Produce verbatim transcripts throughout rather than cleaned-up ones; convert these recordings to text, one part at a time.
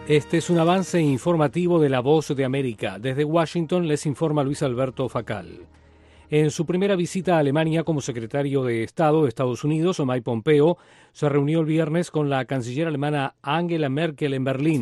Este es un avance informativo de La Voz de América. Desde Washington les informa Luis Alberto Facal. En su primera visita a Alemania como secretario de Estado de Estados Unidos, Mike Pompeo se reunió el viernes con la canciller alemana Angela Merkel en Berlín.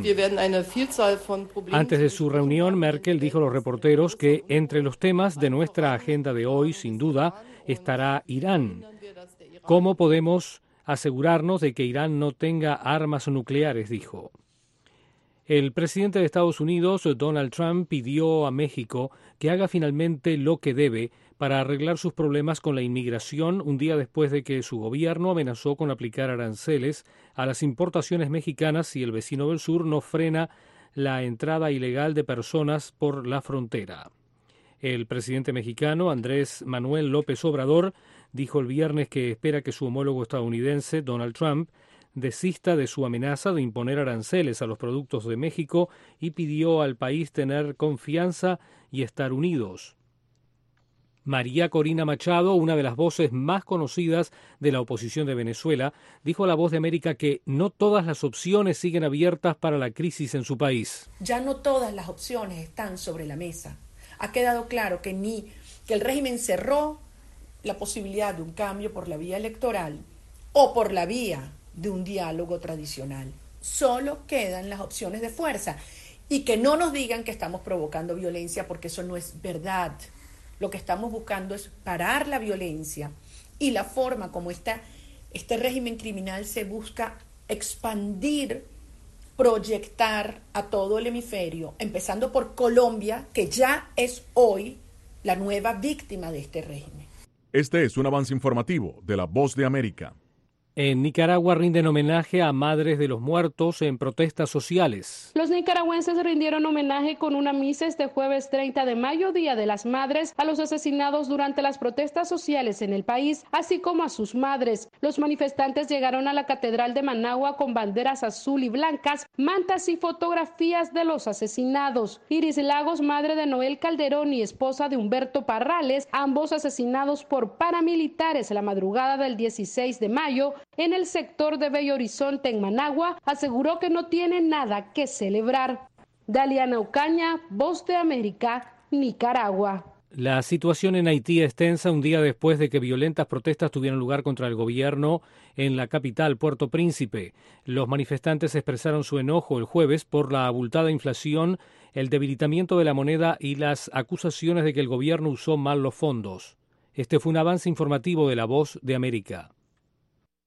Antes de su reunión, Merkel dijo a los reporteros que entre los temas de nuestra agenda de hoy, sin duda, estará Irán. ¿Cómo podemos asegurarnos de que Irán no tenga armas nucleares?, dijo. El presidente de Estados Unidos, Donald Trump, pidió a México que haga finalmente lo que debe para arreglar sus problemas con la inmigración un día después de que su gobierno amenazó con aplicar aranceles a las importaciones mexicanas si el vecino del sur no frena la entrada ilegal de personas por la frontera. El presidente mexicano, Andrés Manuel López Obrador, dijo el viernes que espera que su homólogo estadounidense, Donald Trump, desista de su amenaza de imponer aranceles a los productos de México y pidió al país tener confianza y estar unidos. María Corina Machado, una de las voces más conocidas de la oposición de Venezuela, dijo a La Voz de América que no todas las opciones siguen abiertas para la crisis en su país. Ya no todas las opciones están sobre la mesa. Ha quedado claro que ni que el régimen cerró la posibilidad de un cambio por la vía electoral o por la vía de un diálogo tradicional. Solo quedan las opciones de fuerza y que no nos digan que estamos provocando violencia, porque eso no es verdad. Lo que estamos buscando es parar la violencia y la forma como esta, este régimen criminal se busca expandir, proyectar a todo el hemisferio, empezando por Colombia, que ya es hoy la nueva víctima de este régimen. Este es un avance informativo de La Voz de América. En Nicaragua rinden homenaje a madres de los muertos en protestas sociales. Los nicaragüenses rindieron homenaje con una misa este jueves treinta de mayo, Día de las Madres, a los asesinados durante las protestas sociales en el país, así como a sus madres. Los manifestantes llegaron a la Catedral de Managua con banderas azul y blancas, mantas y fotografías de los asesinados. Iris Lagos, madre de Noel Calderón y esposa de Humberto Parrales, ambos asesinados por paramilitares la madrugada del dieciséis de mayo, en el sector de Bello Horizonte, en Managua, aseguró que no tiene nada que celebrar. Daliana Ocaña, Voz de América, Nicaragua. La situación en Haití es tensa un día después de que violentas protestas tuvieran lugar contra el gobierno en la capital, Puerto Príncipe. Los manifestantes expresaron su enojo el jueves por la abultada inflación, el debilitamiento de la moneda y las acusaciones de que el gobierno usó mal los fondos. Este fue un avance informativo de La Voz de América.